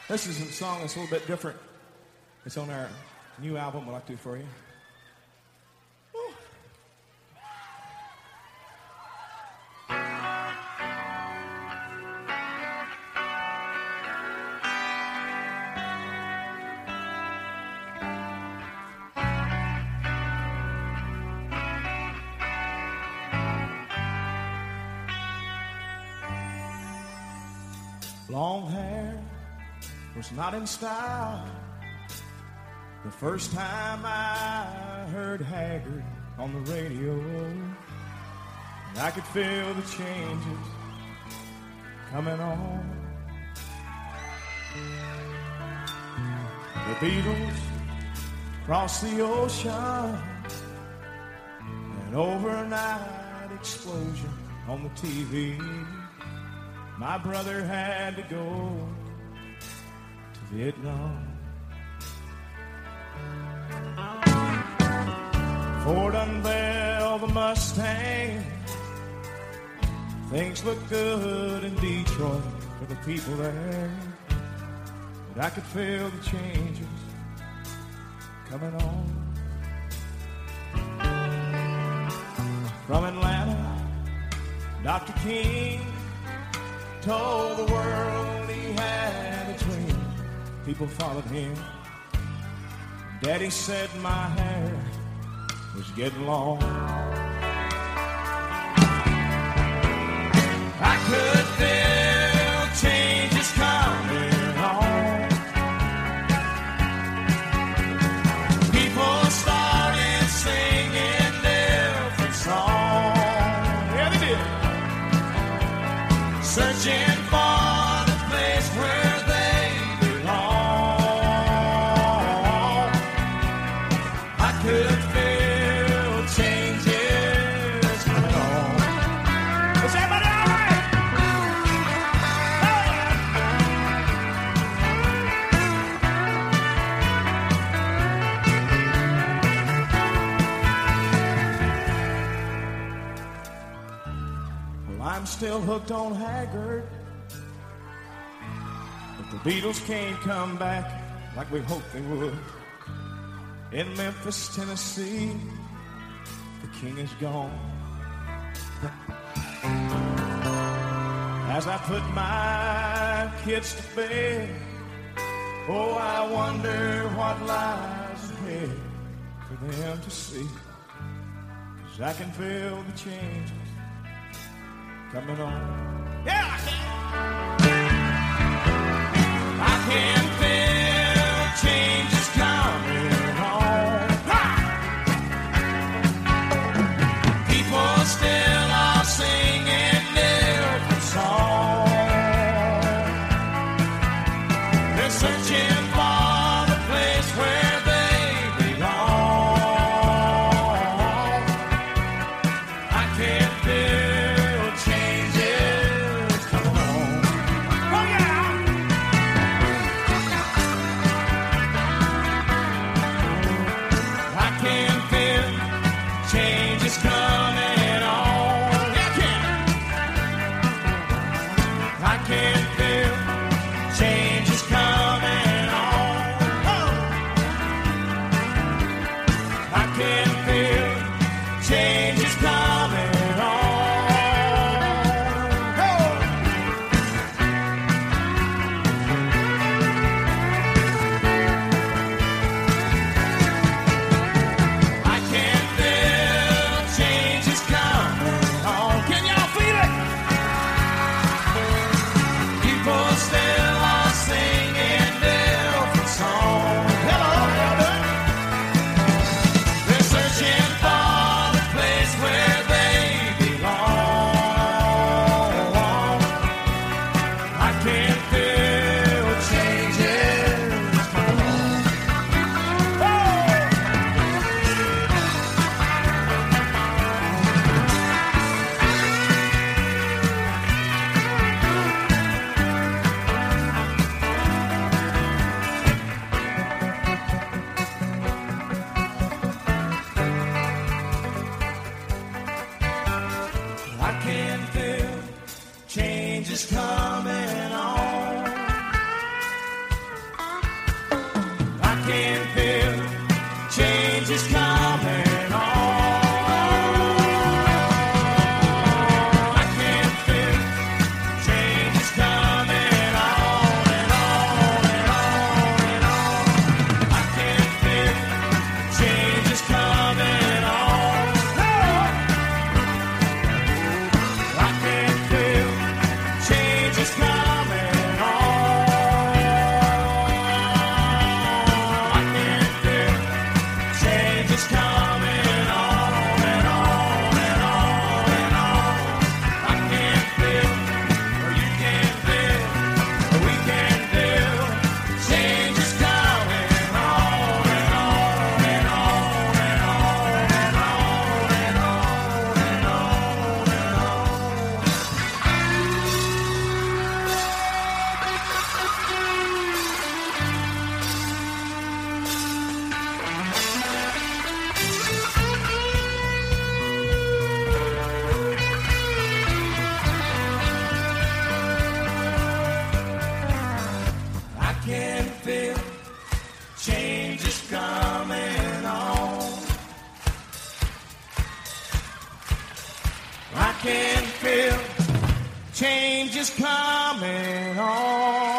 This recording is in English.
This is a song that's a little bit different. It's on our new album we'd like to do for you. Woo. Long hair was not in style the first time I heard Haggard on the radio, and I could feel the changes coming on. The Beatles crossed the ocean, an overnight explosion on the TV. My brother had to go to Vietnam. Ford unveiled the Mustang. Things looked good in Detroit for the people there, but I could feel the changes coming on. From Atlanta, Dr. King told the world he had a dream. People followed him. Daddy said my hair was getting long. I could feel changes coming on. People started singing different songs. Yeah, they did. Searching for the place where they belong. I could feel changes coming on. Is everybody all right? Well, I'm still hooked on Haggard, but the Beatles can't come back like we hoped they would. In Memphis, Tennessee, the king is gone. As I put my kids to bed, oh, I wonder what lies ahead for them to see. 'Cause I can feel the changes coming on. Yeah, I can. I can feel changes coming on. Ha! People still are singing different songs. They're searching for the place where they belong. I can feel changes coming on. Oh yeah! I can feel changes coming on. Yeah, I can. I can feel changes coming on. Oh. I can feel changes coming on. Oh. I can feel changes coming on. Can y'all feel it? coming on.